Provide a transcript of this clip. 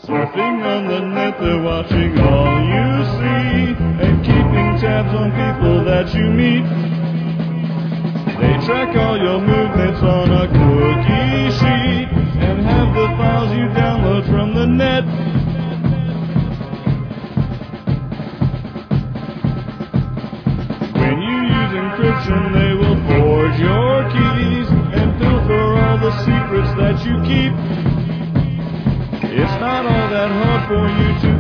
Surfing on the net, they're watching all you see and keeping tabs on people that you meet. They track all your movements on a cookie sheet and have the files you download from the net. When you use encryption, they will forge your keys and pilfer all the secrets that you keep. It's not all that hard for you to